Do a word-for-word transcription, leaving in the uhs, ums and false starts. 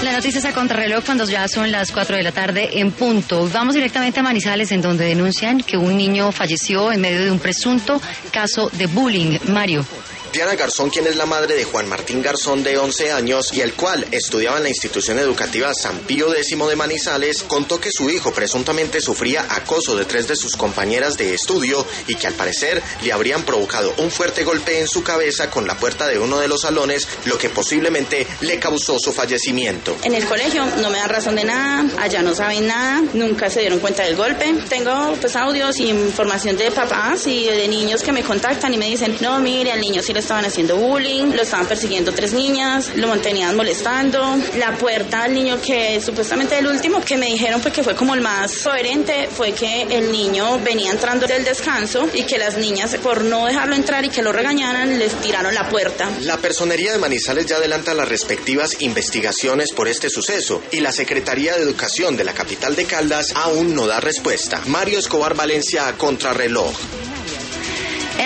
La noticia es a contrarreloj cuando ya son las cuatro de la tarde en punto. Vamos directamente a Manizales, en donde denuncian que un niño falleció en medio de un presunto caso de bullying. Mario. Diana Garzón, quien es la madre de Juan Martín Garzón, de once años, y el cual estudiaba en la institución educativa San Pío X de Manizales, contó que su hijo presuntamente sufría acoso de tres de sus compañeras de estudio y que al parecer le habrían provocado un fuerte golpe en su cabeza con la puerta de uno de los salones, lo que posiblemente le causó su fallecimiento. En el colegio no me dan razón de nada, allá no saben nada, nunca se dieron cuenta del golpe. Tengo pues audios y información de papás y de niños que me contactan y me dicen, no, mire, al niño sí le estaban haciendo bullying, lo estaban persiguiendo tres niñas, lo mantenían molestando. La puerta al niño, que supuestamente el último que me dijeron pues que fue como el más coherente, fue que el niño venía entrando del descanso y que las niñas, por no dejarlo entrar y que lo regañaran, les tiraron la puerta. La Personería de Manizales ya adelanta las respectivas investigaciones por este suceso y la Secretaría de Educación de la capital de Caldas aún no da respuesta. Mario Escobar, Valencia, Contrarreloj.